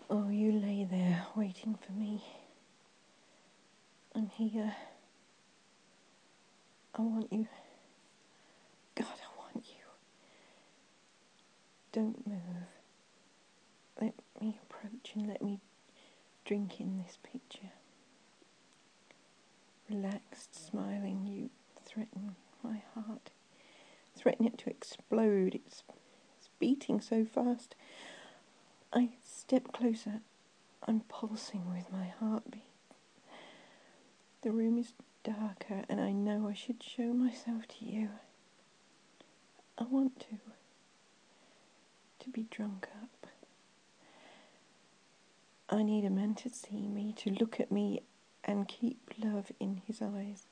Oh, you lay there waiting for me. I'm here. I want you. God, I want you. Don't move. Let me approach and let me drink in this picture. Relaxed, smiling, you threaten my heart. Threaten it to explode. It's beating so fast. I step closer. I'm pulsing with my heartbeat. The room is darker and I know I should show myself to you. I want to be drunk up. I need a man to see me, to look at me and keep love in his eyes.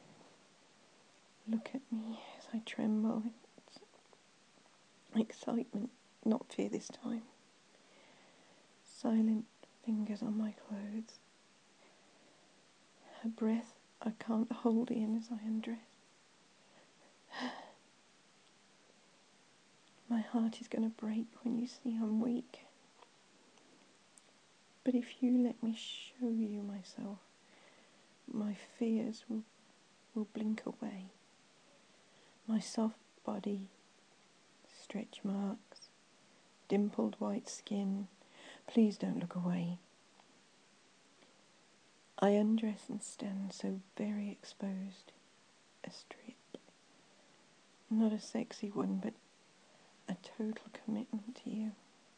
Look at me as I tremble. It's excitement, not fear this time. Silent fingers on my clothes. Her breath I can't hold in as I undress. My heart is going to break when you see I'm weak. But if you let me show you myself, my fears will blink away. My soft body, stretch marks, dimpled white skin, please don't look away. I undress and stand so very exposed, a strip. Not a sexy one, but a total commitment to you.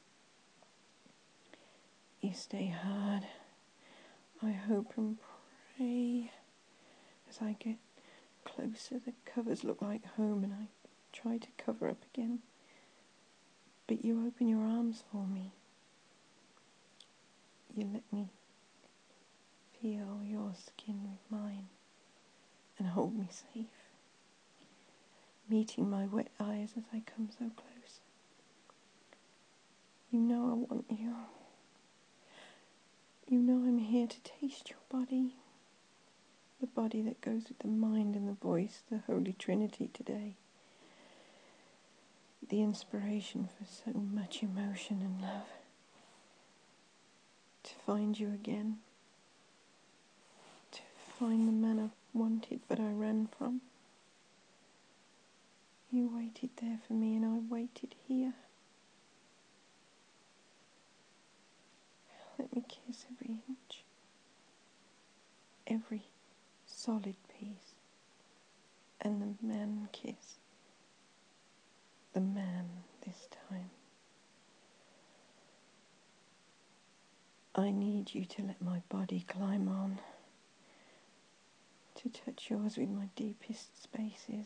You stay hard. I hope and pray as I get closer, the covers look like home and I try to cover up again. But you open your arms for me. You let me feel your skin with mine and hold me safe, meeting my wet eyes as I come so close. You know I want you. You know I'm here to taste your body, the body that goes with the mind and the voice, the Holy Trinity today. The inspiration for so much emotion and love. To find you again. To find the man I wanted but I ran from. You waited there for me and I waited here. Let me kiss every inch. Every solid piece. And the man kiss. The man this time. I need you to let my body climb on, to touch yours with my deepest spaces.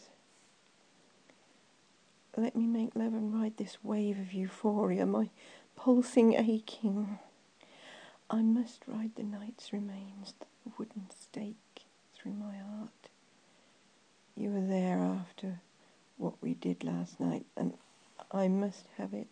Let me make love and ride this wave of euphoria, my pulsing aching. I must ride the night's remains, the wooden stake through my heart. You were there after what we did last night, and I must have it.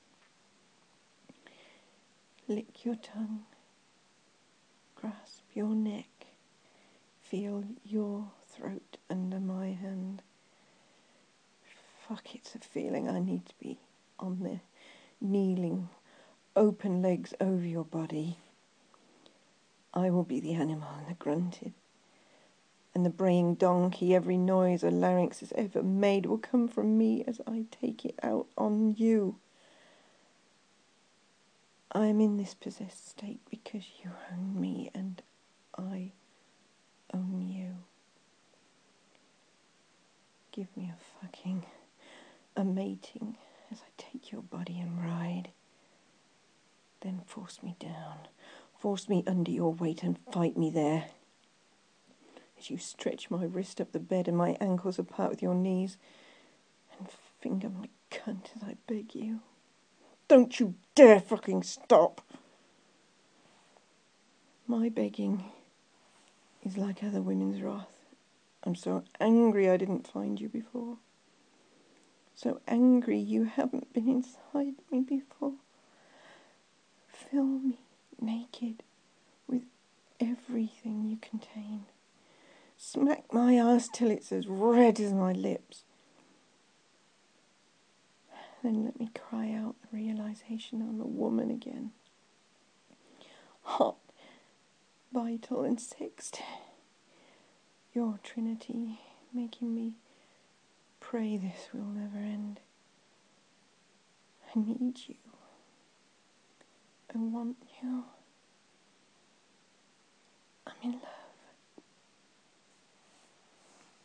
Lick your tongue, grasp your neck, feel your throat under my hand. Fuck, it's a feeling I need to be on there, kneeling, open legs over your body. I will be the animal and the grunted, and the braying donkey. Every noise a larynx has ever made will come from me as I take it out on you. I am in this possessed state because you own me and I own you. Give me a fucking, a mating as I take your body and ride. Then force me down, force me under your weight and fight me there. As you stretch my wrist up the bed and my ankles apart with your knees, and finger my cunt as I beg you. Don't you dare fucking stop! My begging is like other women's wrath. I'm so angry I didn't find you before. So angry you haven't been inside me before. Fill me naked with everything you contain. Smack my ass till it's as red as my lips. Then let me cry out the realization I'm a woman again. hot, vital and sexed. Your Trinity making me pray this will never end. I need you. I want you.